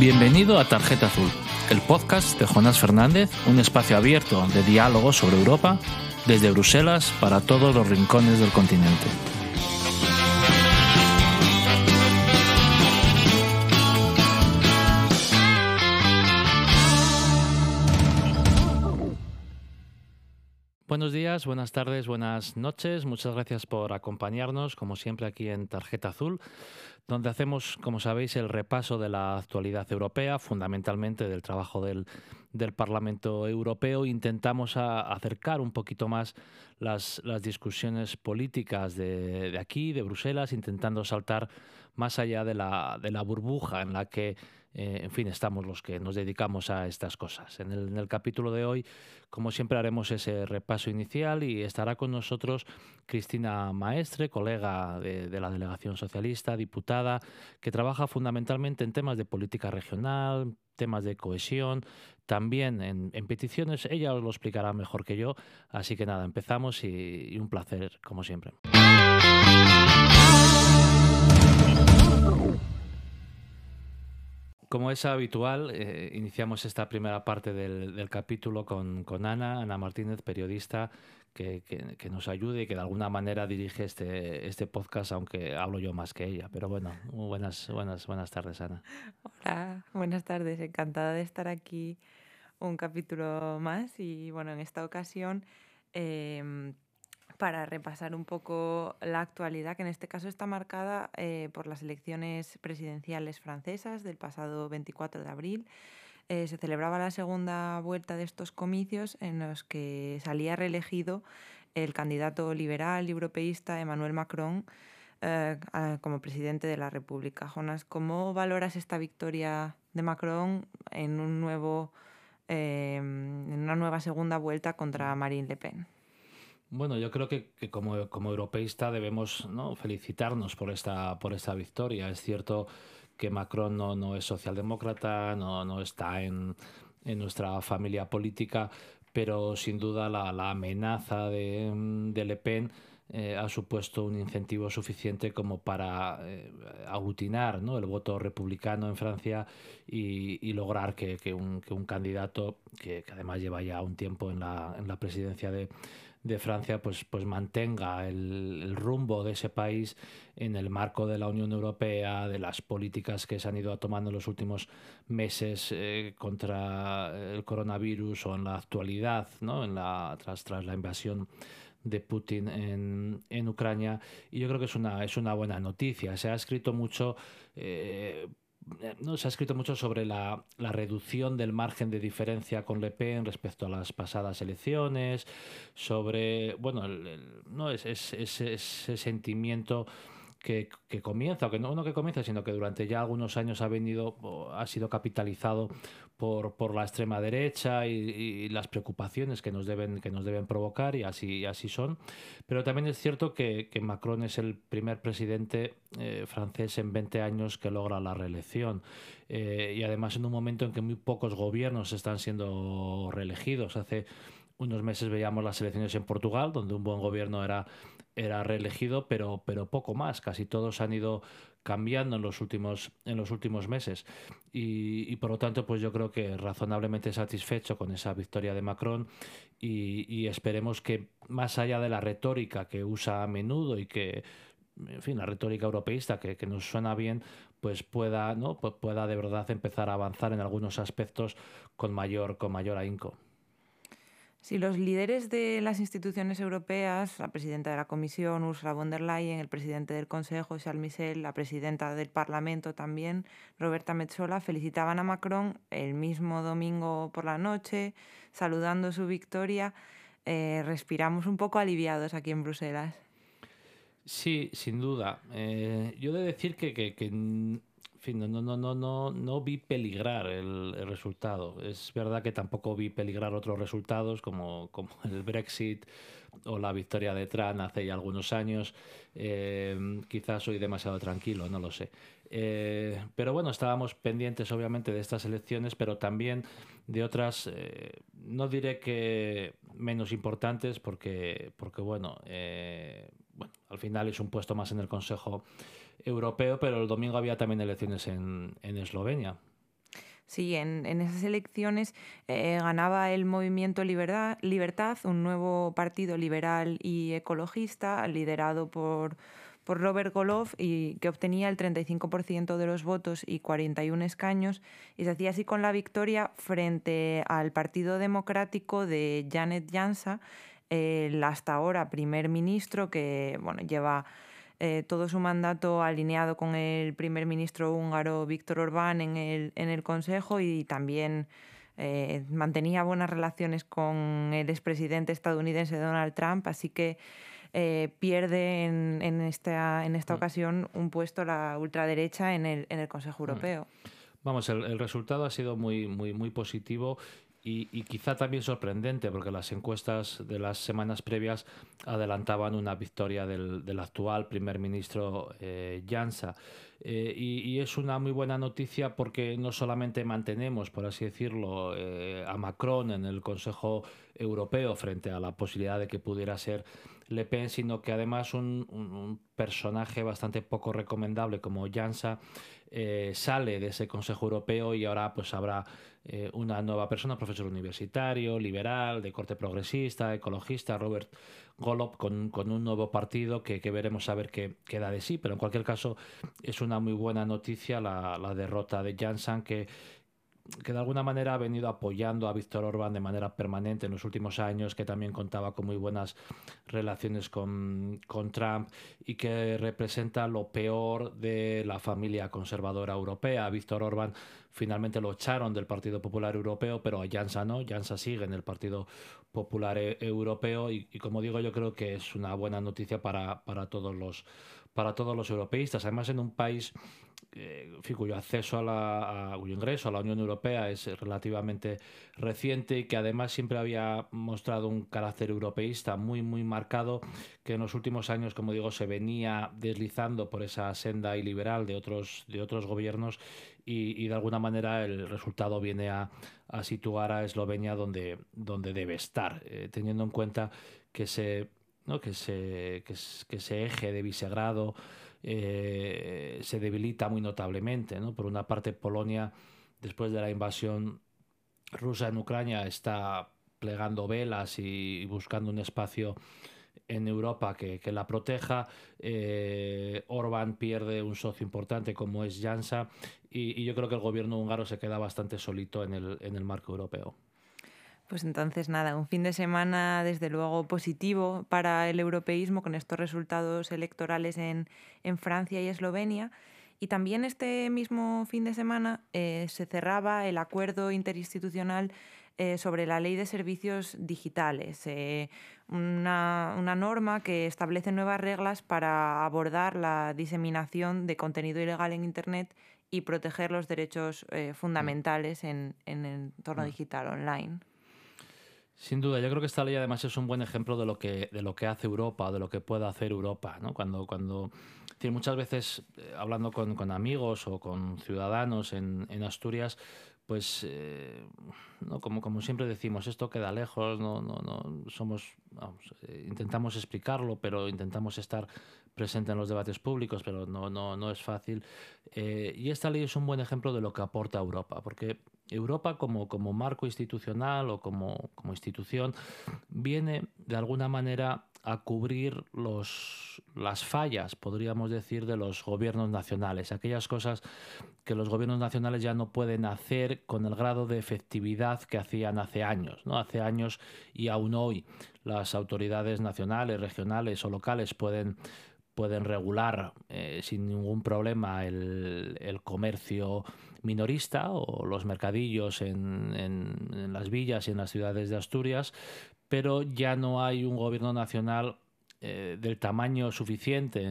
Bienvenido a Tarjeta Azul, el podcast de Jonás Fernández, un espacio abierto de diálogo sobre Europa desde Bruselas para todos los rincones del continente. Buenos días, buenas tardes, buenas noches. Muchas gracias por acompañarnos, como siempre, aquí en Tarjeta Azul, donde hacemos, como sabéis, el repaso de la actualidad europea, fundamentalmente del trabajo del Parlamento Europeo. Intentamos acercar un poquito más las discusiones políticas de aquí, de Bruselas, intentando saltar más allá de la burbuja en la que en fin, estamos los que nos dedicamos a estas cosas. En el capítulo de hoy, como siempre, haremos ese repaso inicial y estará con nosotros Cristina Maestre, colega de la Delegación Socialista, diputada, que trabaja fundamentalmente en temas de política regional, temas de cohesión, también en peticiones. Ella os lo explicará mejor que yo. Así que nada, empezamos y un placer, como siempre. Como es habitual, iniciamos esta primera parte del capítulo con Ana Martínez, periodista, que nos ayude y que de alguna manera dirige este podcast, aunque hablo yo más que ella. Pero bueno, buenas tardes, Ana. Hola, buenas tardes. Encantada de estar aquí un capítulo más y bueno, en esta ocasión para repasar un poco la actualidad, que en este caso está marcada por las elecciones presidenciales francesas del pasado 24 de abril. Se celebraba la segunda vuelta de estos comicios en los que salía reelegido el candidato liberal y europeísta Emmanuel Macron como presidente de la República. Jonás, ¿cómo valoras esta victoria de Macron en una nueva segunda vuelta contra Marine Le Pen? Bueno, yo creo que como europeísta debemos, ¿no?, felicitarnos por esta victoria. Es cierto que Macron no es socialdemócrata, no está en nuestra familia política, pero sin duda la amenaza de Le Pen ha supuesto un incentivo suficiente como para aglutinar, ¿no?, el voto republicano en Francia y lograr que un candidato que además lleva ya un tiempo en la presidencia de Francia pues mantenga el rumbo de ese país en el marco de la Unión Europea, de las políticas que se han ido tomando en los últimos meses contra el coronavirus o en la actualidad, ¿no?, tras la invasión de Putin en Ucrania. Y yo creo que es una buena noticia. Se ha escrito mucho sobre la reducción del margen de diferencia con Le Pen respecto a las pasadas elecciones, sobre ese sentimiento que comienza, que no que comienza, sino que durante ya algunos años ha sido capitalizado por la extrema derecha y las preocupaciones que nos deben provocar, y así son. Pero también es cierto que Macron es el primer presidente francés en 20 años que logra la reelección, y además en un momento en que muy pocos gobiernos están siendo reelegidos. Hace unos meses veíamos las elecciones en Portugal, donde un buen gobierno era reelegido, pero poco más. Casi todos han ido cambiando en los últimos meses, y por lo tanto pues yo creo que razonablemente satisfecho con esa victoria de Macron, y esperemos que, más allá de la retórica que usa a menudo y que, en fin, la retórica europeísta que nos suena bien, pues pueda de verdad empezar a avanzar en algunos aspectos con mayor ahínco. Si los líderes de las instituciones europeas, la presidenta de la Comisión, Ursula von der Leyen, el presidente del Consejo, Charles Michel, la presidenta del Parlamento también, Roberta Metsola, felicitaban a Macron el mismo domingo por la noche, saludando su victoria, respiramos un poco aliviados aquí en Bruselas. Sí, sin duda. Yo he de decir que en fin, no vi peligrar el resultado. Es verdad que tampoco vi peligrar otros resultados como el Brexit o la victoria de Trump hace ya algunos años. Quizás soy demasiado tranquilo, no lo sé. Pero bueno, estábamos pendientes obviamente de estas elecciones, pero también de otras, no diré que menos importantes, porque bueno, al final es un puesto más en el Consejo Europeo, pero el domingo había también elecciones en Eslovenia. Sí, en esas elecciones ganaba el Movimiento Libertad, un nuevo partido liberal y ecologista liderado por Robert Goloff y que obtenía el 35% de los votos y 41 escaños, y se hacía así con la victoria frente al Partido Democrático de Janet Jansa, el hasta ahora primer ministro que bueno, lleva todo su mandato alineado con el primer ministro húngaro Viktor Orbán en el Consejo, y también mantenía buenas relaciones con el expresidente estadounidense Donald Trump, así que pierde en esta ocasión un puesto la ultraderecha en el Consejo Europeo. Vamos, el resultado ha sido muy positivo y quizá también sorprendente, porque las encuestas de las semanas previas adelantaban una victoria del actual primer ministro Jansa. Y es una muy buena noticia porque no solamente mantenemos, por así decirlo, a Macron en el Consejo Europeo frente a la posibilidad de que pudiera ser Le Pen, sino que además un personaje bastante poco recomendable como Jansa sale de ese Consejo Europeo y ahora pues habrá una nueva persona, profesor universitario, liberal, de corte progresista, ecologista, Robert Golob, con un nuevo partido que veremos a ver qué da de sí, pero en cualquier caso es una muy buena noticia la derrota de Jansan, que de alguna manera ha venido apoyando a Víctor Orbán de manera permanente en los últimos años, que también contaba con muy buenas relaciones con Trump y que representa lo peor de la familia conservadora europea. Víctor Orbán finalmente lo echaron del Partido Popular Europeo, pero a Jansa no, Jansa sigue en el Partido Popular Europeo y como digo, yo creo que es una buena noticia para todos los europeístas. Además, en un país cuyo acceso cuyo ingreso a la Unión Europea es relativamente reciente y que además siempre había mostrado un carácter europeísta muy marcado, que en los últimos años, como digo, se venía deslizando por esa senda iliberal de otros gobiernos y de alguna manera el resultado viene a situar a Eslovenia donde debe estar, teniendo en cuenta que ¿no? que ese eje de Visegrado se debilita muy notablemente, ¿no? Por una parte, Polonia, después de la invasión rusa en Ucrania, está plegando velas y buscando un espacio en Europa que la proteja. Orbán pierde un socio importante como es Jansa y yo creo que el gobierno húngaro se queda bastante solito en el marco europeo. Pues entonces nada, un fin de semana desde luego positivo para el europeísmo con estos resultados electorales en Francia y Eslovenia. Y también este mismo fin de semana se cerraba el acuerdo interinstitucional sobre la ley de servicios digitales, una norma que establece nuevas reglas para abordar la diseminación de contenido ilegal en Internet y proteger los derechos fundamentales en el entorno digital online. Sin duda, yo creo que esta ley además es un buen ejemplo de lo que hace Europa, de lo que puede hacer Europa, ¿no? Es decir, muchas veces hablando con amigos o con ciudadanos en Asturias, pues no, como siempre decimos, esto queda lejos, no somos, vamos, intentamos explicarlo, pero intentamos estar presente en los debates públicos, pero no es fácil. Y esta ley es un buen ejemplo de lo que aporta Europa, porque Europa como marco institucional o como institución viene de alguna manera a cubrir las fallas, podríamos decir, de los gobiernos nacionales, aquellas cosas que los gobiernos nacionales ya no pueden hacer con el grado de efectividad que hacían hace años, ¿no? Hace años y aún hoy las autoridades nacionales, regionales o locales pueden regular sin ningún problema el comercio minorista o los mercadillos en las villas y en las ciudades de Asturias, pero ya no hay un gobierno nacional del tamaño suficiente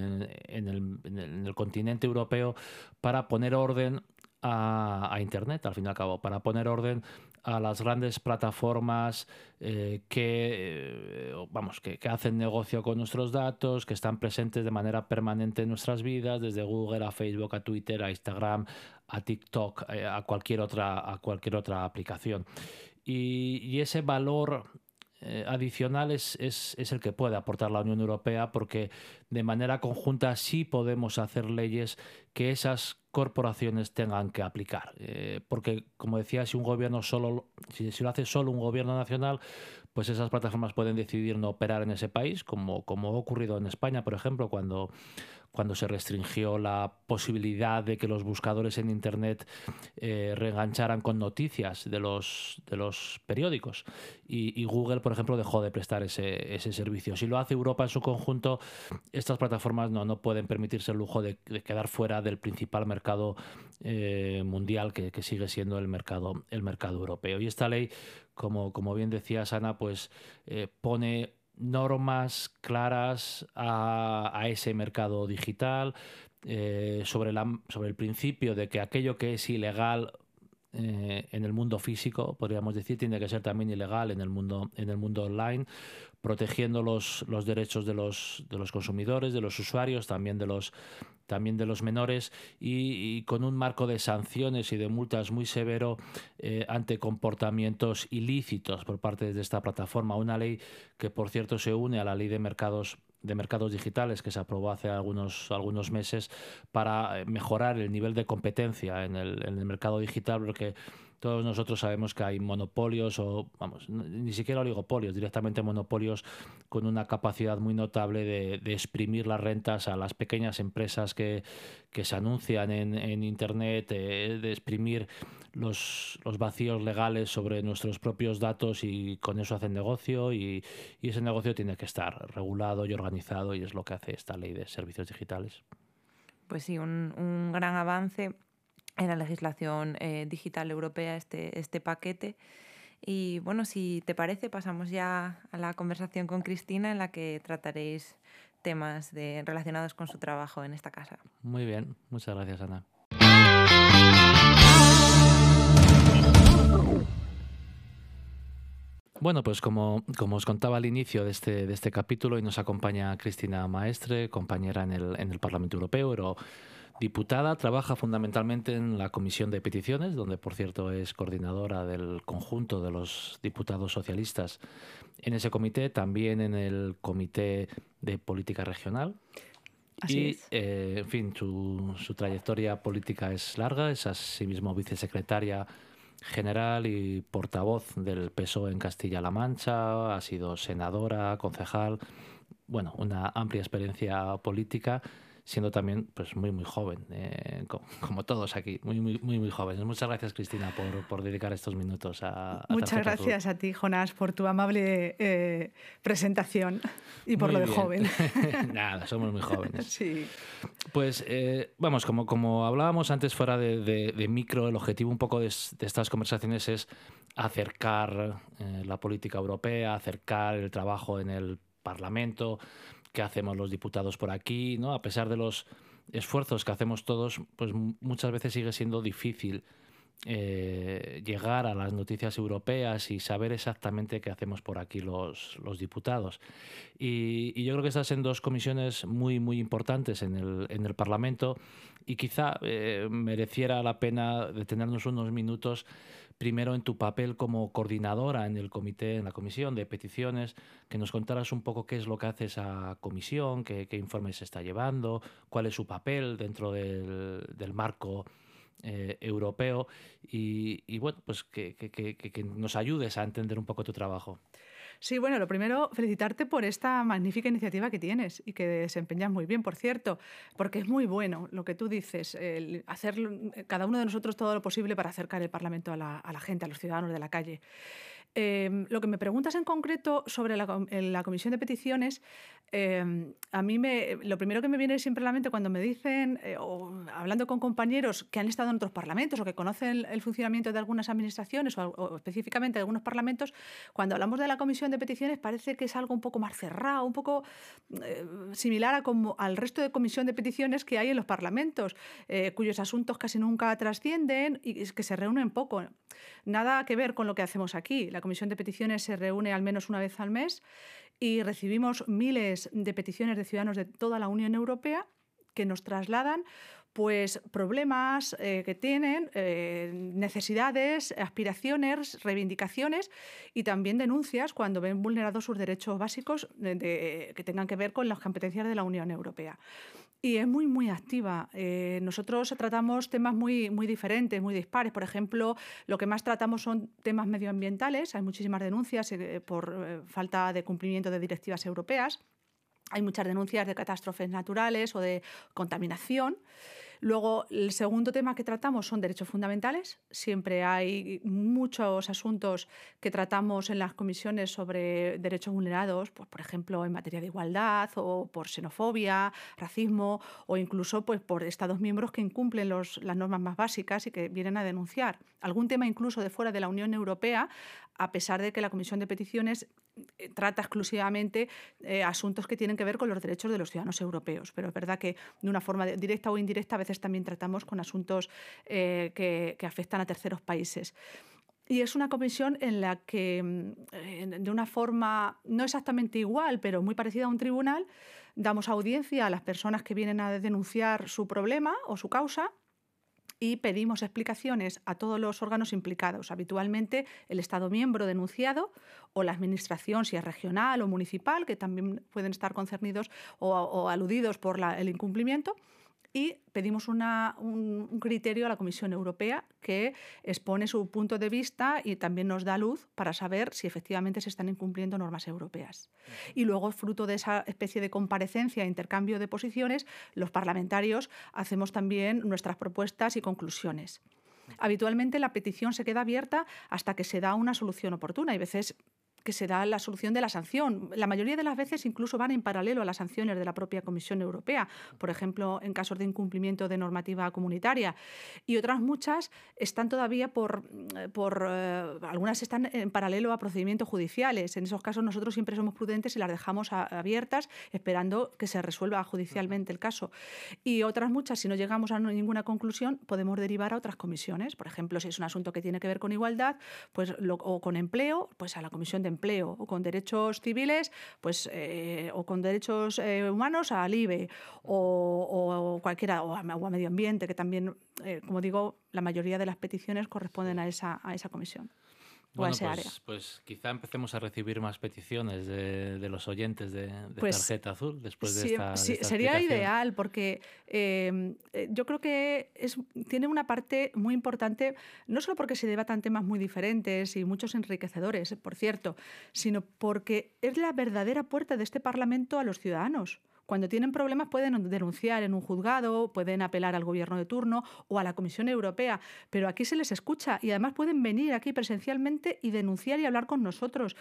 en el continente europeo para poner orden a Internet, al fin y al cabo, para poner orden a las grandes plataformas que hacen negocio con nuestros datos, que están presentes de manera permanente en nuestras vidas, desde Google a Facebook, a Twitter, a Instagram, a TikTok, a cualquier otra aplicación. Y ese valor adicional es el que puede aportar la Unión Europea, porque de manera conjunta sí podemos hacer leyes que esas corporaciones tengan que aplicar. Porque, como decía, si lo hace solo un gobierno nacional, pues esas plataformas pueden decidir no operar en ese país, como ha ocurrido en España, por ejemplo, cuando se restringió la posibilidad de que los buscadores en Internet reengancharan con noticias de los periódicos. Y Google, por ejemplo, dejó de prestar ese servicio. Si lo hace Europa en su conjunto, estas plataformas no pueden permitirse el lujo de quedar fuera del principal mercado mundial, que sigue siendo el mercado europeo. Y esta ley, como bien decía Ana, pues pone normas claras a ese mercado digital, sobre el principio de que aquello que es ilegal en el mundo físico, podríamos decir, tiene que ser también ilegal en el mundo online, protegiendo los derechos de los consumidores, de los usuarios, también de los menores, y con un marco de sanciones y de multas muy severo ante comportamientos ilícitos por parte de esta plataforma. Una ley que, por cierto, se une a la ley de mercados digitales, que se aprobó hace algunos meses, para mejorar el nivel de competencia en el mercado digital, porque todos nosotros sabemos que hay monopolios, o vamos, ni siquiera oligopolios, directamente monopolios, con una capacidad muy notable de exprimir las rentas a las pequeñas empresas que se anuncian en Internet, de exprimir los vacíos legales sobre nuestros propios datos, y con eso hacen negocio, y ese negocio tiene que estar regulado y organizado, y es lo que hace esta ley de servicios digitales. Pues sí, un gran avance en la legislación digital europea, este paquete. Y bueno, si te parece, pasamos ya a la conversación con Cristina, en la que trataréis temas relacionados con su trabajo en esta casa. Muy bien, muchas gracias, Ana. Bueno, pues como os contaba al inicio de este capítulo, hoy nos acompaña Cristina Maestre, compañera en el Parlamento Europeo, diputada, trabaja fundamentalmente en la Comisión de Peticiones, donde, por cierto, es coordinadora del conjunto de los diputados socialistas en ese comité, también en el Comité de Política Regional. Así es. En fin, su trayectoria política es larga, es asimismo vicesecretaria general y portavoz del PSOE en Castilla-La Mancha, ha sido senadora, concejal, bueno, una amplia experiencia política, siendo también pues muy joven, como todos aquí, muy jóvenes. Muchas gracias, Cristina, por dedicar estos minutos a Muchas gracias a ti, Jonás, por tu amable presentación y por muy lo de bien. joven. Nada, somos muy jóvenes. Sí. Pues vamos, como hablábamos antes fuera de micro, el objetivo un poco de estas conversaciones es acercar la política europea, acercar el trabajo en el Parlamento, que hacemos los diputados por aquí, ¿no? A pesar de los esfuerzos que hacemos todos, pues muchas veces sigue siendo difícil llegar a las noticias europeas y saber exactamente qué hacemos por aquí los diputados. Y yo creo que estás en dos comisiones muy importantes en el Parlamento, y quizá mereciera la pena detenernos unos minutos primero en tu papel como coordinadora en la Comisión de Peticiones, que nos contaras un poco qué es lo que hace esa comisión, qué informes se está llevando, cuál es su papel dentro del marco europeo, y bueno, pues que nos ayudes a entender un poco tu trabajo. Sí, bueno, lo primero, felicitarte por esta magnífica iniciativa que tienes y que desempeñas muy bien, por cierto, porque es muy bueno lo que tú dices, hacer cada uno de nosotros todo lo posible para acercar el Parlamento a la gente, a los ciudadanos de la calle. Lo que me preguntas en concreto sobre la Comisión de Peticiones, a mí lo primero que me viene siempre a la mente cuando me dicen, o hablando con compañeros que han estado en otros parlamentos o que conocen el funcionamiento de algunas administraciones o específicamente de algunos parlamentos, cuando hablamos de la Comisión de Peticiones parece que es algo un poco más cerrado, un poco similar al resto de comisión de peticiones que hay en los parlamentos, cuyos asuntos casi nunca trascienden y que se reúnen poco. Nada que ver con lo que hacemos aquí. La Comisión de Peticiones se reúne al menos una vez al mes y recibimos miles de peticiones de ciudadanos de toda la Unión Europea que nos trasladan pues problemas que tienen, necesidades, aspiraciones, reivindicaciones y también denuncias cuando ven vulnerados sus derechos básicos que tengan que ver con las competencias de la Unión Europea. Y es muy, muy activa. Nosotros tratamos temas muy, muy diferentes, muy dispares. Por ejemplo, lo que más tratamos son temas medioambientales. Hay muchísimas denuncias por falta de cumplimiento de directivas europeas. Hay muchas denuncias de catástrofes naturales o de contaminación. Luego, el segundo tema que tratamos son derechos fundamentales. Siempre hay muchos asuntos que tratamos en las comisiones sobre derechos vulnerados, pues, por ejemplo, en materia de igualdad o por xenofobia, racismo o incluso pues, por Estados miembros que incumplen las normas más básicas y que vienen a denunciar. Algún tema incluso de fuera de la Unión Europea, a pesar de que la Comisión de Peticiones trata exclusivamente asuntos que tienen que ver con los derechos de los ciudadanos europeos. Pero es verdad que de una forma directa o indirecta a veces también tratamos con asuntos que afectan a terceros países. Y es una comisión en la que, de una forma no exactamente igual, pero muy parecida a un tribunal, damos audiencia a las personas que vienen a denunciar su problema o su causa y pedimos explicaciones a todos los órganos implicados, habitualmente el Estado miembro denunciado o la Administración, si es regional o municipal, que también pueden estar concernidos o aludidos por el incumplimiento. Y pedimos un criterio a la Comisión Europea que expone su punto de vista y también nos da luz para saber si efectivamente se están incumpliendo normas europeas. Y luego, fruto de esa especie de comparecencia e intercambio de posiciones, los parlamentarios hacemos también nuestras propuestas y conclusiones. Habitualmente la petición se queda abierta hasta que se da una solución oportuna. Hay veces que se da la solución de la sanción. La mayoría de las veces incluso van en paralelo a las sanciones de la propia Comisión Europea, por ejemplo, en casos de incumplimiento de normativa comunitaria. Y otras muchas están todavía algunas están en paralelo a procedimientos judiciales. En esos casos nosotros siempre somos prudentes y las dejamos abiertas, esperando que se resuelva judicialmente el caso. Y otras muchas, si no llegamos a ninguna conclusión, podemos derivar a otras comisiones. Por ejemplo, si es un asunto que tiene que ver con igualdad pues, o con empleo, pues a la Comisión de Empleo, o con derechos civiles, pues, o con derechos humanos al IBE, o cualquiera, o a medio ambiente, que también, como digo, la mayoría de las peticiones corresponden a esa comisión. Bueno, pues quizá empecemos a recibir más peticiones de los oyentes de Tarjeta Azul después de esta sería explicación. ideal, porque yo creo que tiene una parte muy importante, no solo porque se debatan temas muy diferentes y muchos enriquecedores, por cierto, sino porque es la verdadera puerta de este Parlamento a los ciudadanos. Cuando tienen problemas pueden denunciar en un juzgado, pueden apelar al gobierno de turno o a la Comisión Europea, pero aquí se les escucha y además pueden venir aquí presencialmente y denunciar y hablar con nosotros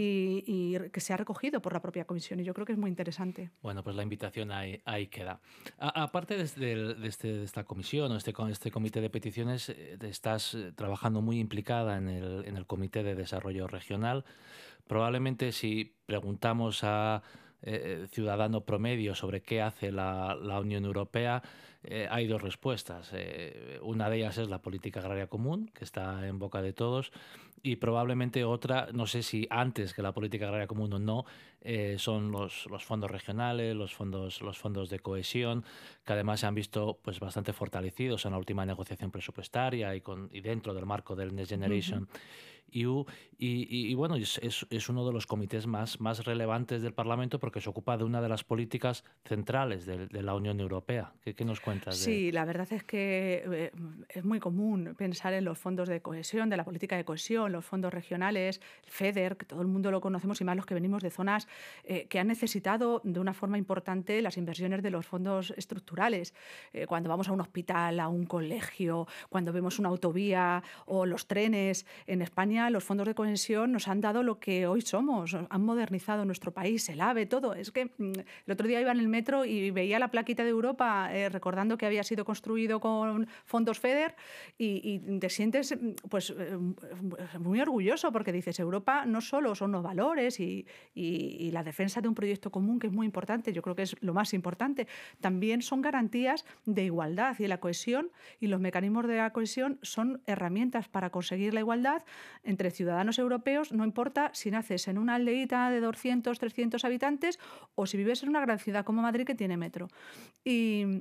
y que sea recogido por la propia Comisión, y yo creo que es muy interesante. Bueno, pues la invitación ahí queda. Aparte de esta comisión o este comité de peticiones, estás trabajando muy implicada en el Comité de Desarrollo Regional. Probablemente si preguntamos a ciudadano promedio sobre qué hace la Unión Europea, hay dos respuestas. Una de ellas es la política agraria común, que está en boca de todos, y probablemente otra, no sé si antes que la política agraria común o no, son los fondos regionales, los fondos de cohesión, que además se han visto pues bastante fortalecidos en la última negociación presupuestaria y dentro del marco del Next Generation EU. Y bueno, es uno de los comités más relevantes del Parlamento porque se ocupa de una de las políticas centrales de la Unión Europea. ¿Qué nos cuentas? Sí, la verdad es que es muy común pensar en los fondos de cohesión, de la política de cohesión, los fondos regionales, el FEDER, que todo el mundo lo conocemos, y más los que venimos de zonas que han necesitado de una forma importante las inversiones de los fondos estructurales. Cuando vamos a un hospital, a un colegio, cuando vemos una autovía o los trenes, en España los fondos de cohesión nos han dado lo que hoy somos, han modernizado nuestro país, el AVE, todo. Es que el otro día iba en el metro y veía la plaquita de Europa recordando que había sido construido con fondos FEDER y te sientes pues muy orgulloso porque dices, Europa no solo son los valores y la defensa de un proyecto común, que es muy importante, yo creo que es lo más importante, también son garantías de igualdad, y la cohesión y los mecanismos de la cohesión son herramientas para conseguir la igualdad entre ciudadanos europeos, no importa si naces en una aldeíta de 200, 300 habitantes o si vives en una gran ciudad como Madrid que tiene metro. Y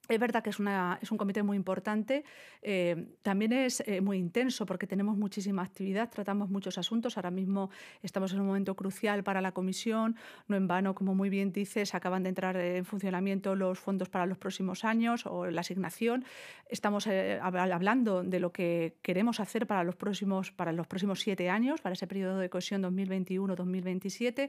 Es verdad que es un comité muy importante, también es muy intenso porque tenemos muchísima actividad, tratamos muchos asuntos. Ahora mismo estamos en un momento crucial para la comisión, no en vano, como muy bien dices, acaban de entrar en funcionamiento los fondos para los próximos años o la asignación. Estamos hablando de lo que queremos hacer para los próximos 7 años, para ese periodo de cohesión 2021-2027.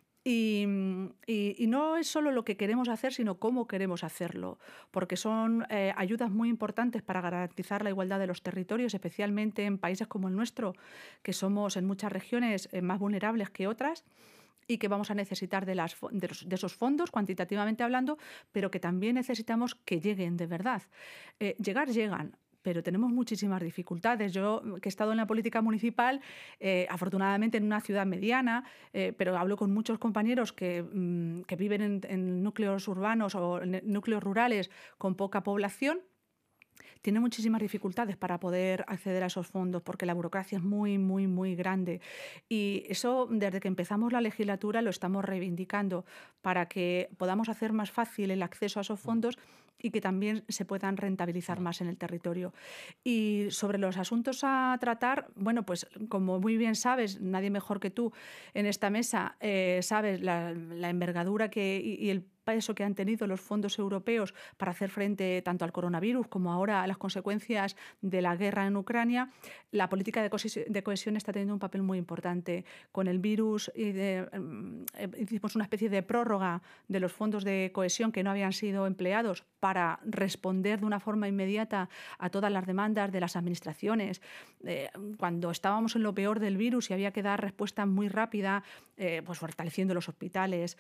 Y no es solo lo que queremos hacer, sino cómo queremos hacerlo, porque son ayudas muy importantes para garantizar la igualdad de los territorios, especialmente en países como el nuestro, que somos en muchas regiones más vulnerables que otras y que vamos a necesitar de esos fondos, cuantitativamente hablando, pero que también necesitamos que lleguen de verdad. Llegan, pero tenemos muchísimas dificultades. Yo, que he estado en la política municipal, afortunadamente en una ciudad mediana, pero hablo con muchos compañeros que viven en núcleos urbanos o en núcleos rurales con poca población. Tiene muchísimas dificultades para poder acceder a esos fondos porque la burocracia es muy, muy, muy grande. Y eso, desde que empezamos la legislatura, lo estamos reivindicando para que podamos hacer más fácil el acceso a esos fondos y que también se puedan rentabilizar más en el territorio. Y sobre los asuntos a tratar, bueno, pues como muy bien sabes, nadie mejor que tú en esta mesa, sabes la envergadura y el peso que han tenido los fondos europeos para hacer frente tanto al coronavirus como ahora a las consecuencias de la guerra en Ucrania. La política de cohesión está teniendo un papel muy importante. Con el virus hicimos una especie de prórroga de los fondos de cohesión que no habían sido empleados para responder de una forma inmediata a todas las demandas de las administraciones. Cuando estábamos en lo peor del virus y había que dar respuesta muy rápida, pues fortaleciendo los hospitales,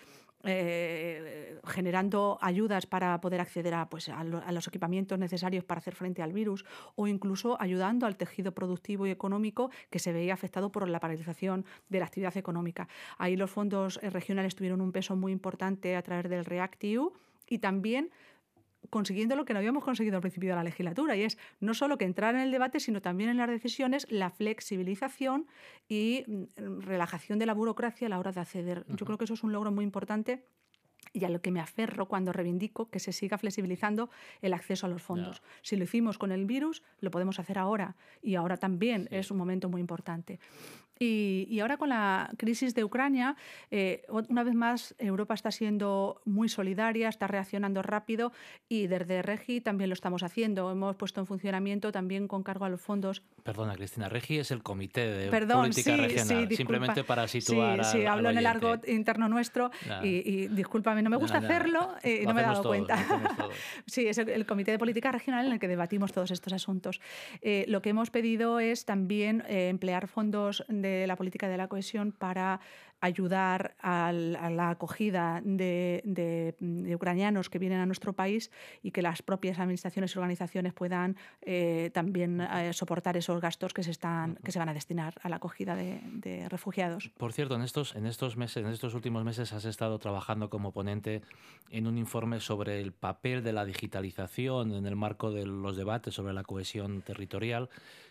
generando ayudas para poder acceder a los equipamientos necesarios para hacer frente al virus, o incluso ayudando al tejido productivo y económico que se veía afectado por la paralización de la actividad económica. Ahí los fondos regionales tuvieron un peso muy importante a través del REACT-EU y también consiguiendo lo que no habíamos conseguido al principio de la legislatura, y es no solo que entrar en el debate, sino también en las decisiones, la flexibilización y relajación de la burocracia a la hora de acceder. Yo creo que eso es un logro muy importante y a lo que me aferro cuando reivindico que se siga flexibilizando el acceso a los fondos. Si lo hicimos con el virus, lo podemos hacer ahora, y ahora también es un momento muy importante. Y ahora con la crisis de Ucrania, una vez más Europa está siendo muy solidaria, está reaccionando rápido y desde REGI también lo estamos haciendo. Hemos puesto en funcionamiento también con cargo a los fondos. Perdona, Cristina, REGI es el Comité de Política Regional, simplemente para situar Sí, hablo en el argot interno nuestro y discúlpame, no me gusta hacerlo y no me he dado cuenta. Sí, es el Comité de Política Regional en el que debatimos todos estos asuntos. Lo que hemos pedido es también emplear fondos de la política de la cohesión para ayudar a la acogida de ucranianos que vienen a nuestro país y que las propias administraciones y organizaciones puedan también soportar esos gastos que se van a destinar a la acogida de refugiados. Por cierto, en estos últimos meses has estado trabajando como ponente en un informe sobre el papel de la digitalización en el marco de los debates sobre la cohesión territorial.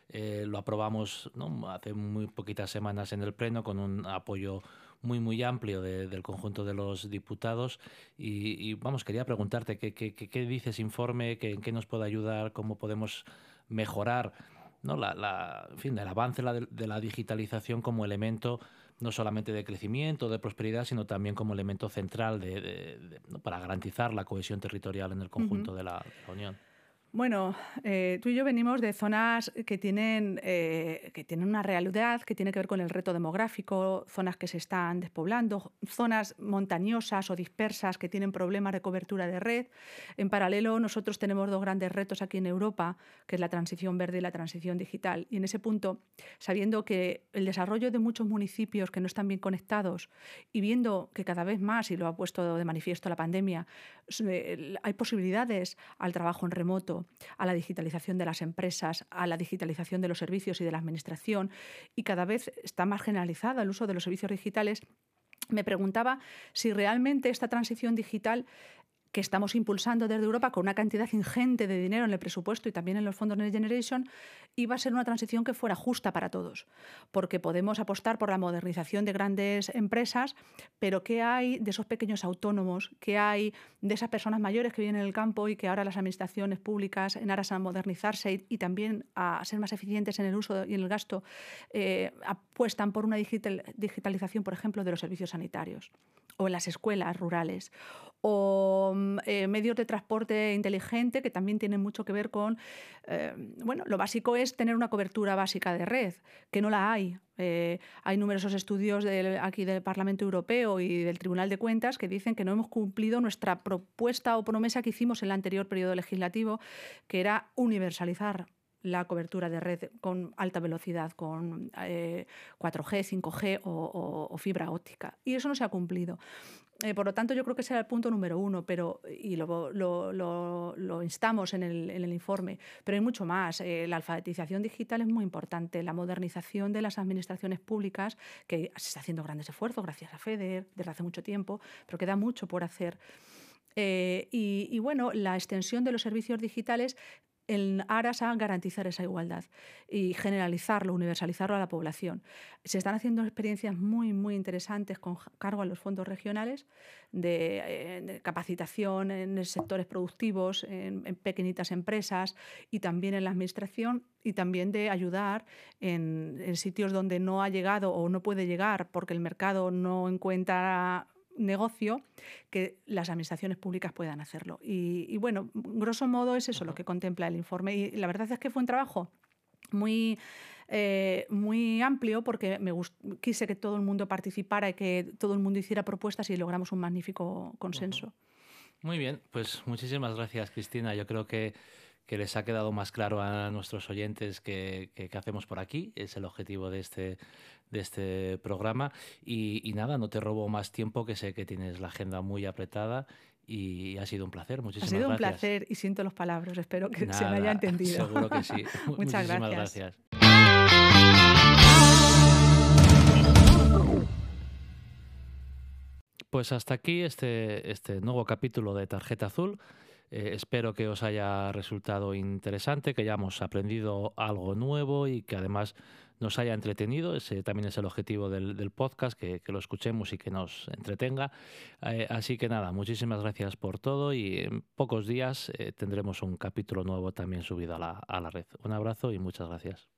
Lo aprobamos, ¿no?, hace muy poquitas semanas en el Pleno con un apoyo muy, muy amplio del conjunto de los diputados y vamos, quería preguntarte qué dice ese informe, en qué nos puede ayudar, cómo podemos mejorar, ¿no?, en fin, el avance de la digitalización como elemento no solamente de crecimiento, de prosperidad, sino también como elemento central ¿no?, para garantizar la cohesión territorial en el conjunto de la Unión. Bueno, tú y yo venimos de zonas que tienen una realidad que tiene que ver con el reto demográfico, zonas que se están despoblando, zonas montañosas o dispersas que tienen problemas de cobertura de red. En paralelo, nosotros tenemos dos grandes retos aquí en Europa, que es la transición verde y la transición digital. Y en ese punto, sabiendo que el desarrollo de muchos municipios que no están bien conectados y viendo que cada vez más, y lo ha puesto de manifiesto la pandemia, hay posibilidades al trabajo en remoto, a la digitalización de las empresas, a la digitalización de los servicios y de la administración, y cada vez está más generalizado el uso de los servicios digitales, me preguntaba si realmente esta transición digital, que estamos impulsando desde Europa con una cantidad ingente de dinero en el presupuesto y también en los fondos Next Generation, iba a ser una transición que fuera justa para todos, porque podemos apostar por la modernización de grandes empresas, pero ¿qué hay de esos pequeños autónomos? ¿Qué hay de esas personas mayores que viven en el campo y que ahora las administraciones públicas, en aras a modernizarse y también a ser más eficientes en el uso y en el gasto, apuestan por una digitalización, por ejemplo, de los servicios sanitarios o en las escuelas rurales, o medios de transporte inteligente que también tienen mucho que ver con... bueno, lo básico es tener una cobertura básica de red, que no la hay. Hay numerosos estudios aquí del Parlamento Europeo y del Tribunal de Cuentas que dicen que no hemos cumplido nuestra propuesta o promesa que hicimos en el anterior periodo legislativo, que era universalizar la cobertura de red con alta velocidad, con 4G, 5G o fibra óptica. Y eso no se ha cumplido. Por lo tanto, yo creo que ese era el punto número uno, y lo instamos en el informe. Pero hay mucho más. La alfabetización digital es muy importante. La modernización de las administraciones públicas, que se está haciendo grandes esfuerzos gracias a FEDER desde hace mucho tiempo, pero queda mucho por hacer. Y bueno, la extensión de los servicios digitales en aras a garantizar esa igualdad y generalizarlo, universalizarlo a la población. Se están haciendo experiencias muy, muy interesantes con cargo a los fondos regionales de capacitación en sectores productivos, en pequeñitas empresas y también en la administración, y también de ayudar en sitios donde no ha llegado o no puede llegar porque el mercado no encuentra negocio, que las administraciones públicas puedan hacerlo. Y bueno, grosso modo es eso lo que contempla el informe. Y la verdad es que fue un trabajo muy amplio, porque quise que todo el mundo participara y que todo el mundo hiciera propuestas y logramos un magnífico consenso. Muy bien, pues muchísimas gracias, Cristina. Yo creo que les ha quedado más claro a nuestros oyentes qué hacemos por aquí. Es el objetivo de este programa. Y nada, no te robo más tiempo, que sé que tienes la agenda muy apretada, y ha sido un placer. Muchísimas gracias. Ha sido un placer y siento los palabras. Espero que se me haya entendido. Seguro que sí. Muchas gracias. Pues hasta aquí este nuevo capítulo de Tarjeta Azul. Espero que os haya resultado interesante, que hayamos aprendido algo nuevo y que además nos haya entretenido. Ese también es el objetivo del podcast, que lo escuchemos y que nos entretenga. Así que nada, muchísimas gracias por todo, y en pocos días tendremos un capítulo nuevo también subido a la red. Un abrazo y muchas gracias.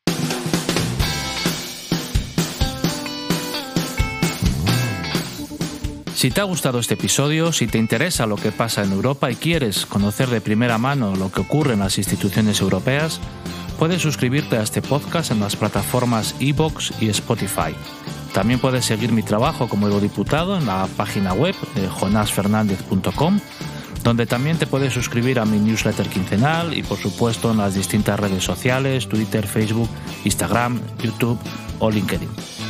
Si te ha gustado este episodio, si te interesa lo que pasa en Europa y quieres conocer de primera mano lo que ocurre en las instituciones europeas, puedes suscribirte a este podcast en las plataformas iVoox y Spotify. También puedes seguir mi trabajo como eurodiputado en la página web de jonasfernandez.com, donde también te puedes suscribir a mi newsletter quincenal, y por supuesto en las distintas redes sociales, Twitter, Facebook, Instagram, YouTube o LinkedIn.